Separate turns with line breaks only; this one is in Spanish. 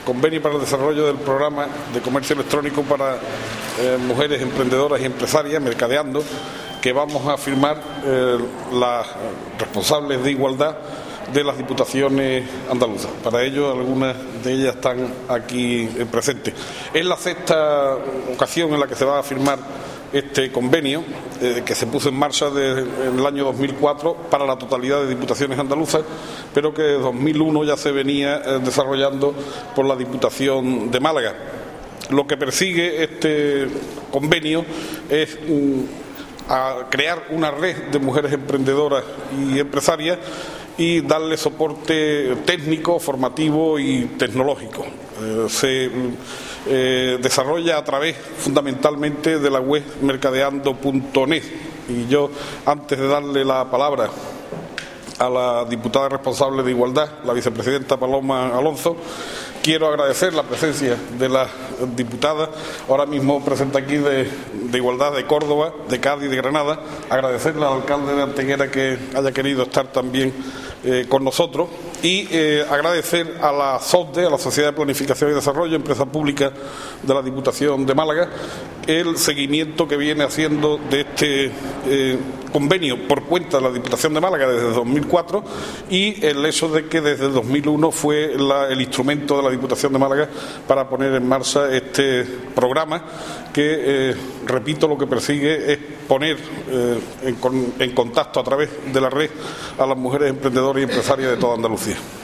convenio para el desarrollo del programa de comercio electrónico para mujeres emprendedoras y empresarias, Mercadeando, que vamos a firmar las responsables de igualdad de las diputaciones andaluzas. Para ello, algunas de ellas están aquí presentes. Es la sexta ocasión en la que se va a firmar este convenio, que se puso en marcha en el año 2004 para la totalidad de diputaciones andaluzas, pero que en 2001 ya se venía desarrollando por la Diputación de Málaga. Lo que persigue este convenio es a crear una red de mujeres emprendedoras y empresarias y darle soporte técnico, formativo y tecnológico. Se desarrolla a través fundamentalmente de la web mercadeando.net. Y yo, antes de darle la palabra a la diputada responsable de Igualdad, la vicepresidenta Paloma Alonso, quiero agradecer la presencia de las diputadas, ahora mismo presente aquí de Igualdad de Córdoba, de Cádiz, de Granada, agradecerle al alcalde de Antequera que haya querido estar también con nosotros y agradecer a la SODE, a la Sociedad de Planificación y Desarrollo, empresa pública de la Diputación de Málaga, el seguimiento que viene haciendo de este convenio por cuenta de la Diputación de Málaga desde 2004 y el hecho de que desde 2001 fue el instrumento de la Diputación de Málaga para poner en marcha este programa que, repito, lo que persigue es poner en contacto a través de la red a las mujeres emprendedoras y empresarias de toda Andalucía.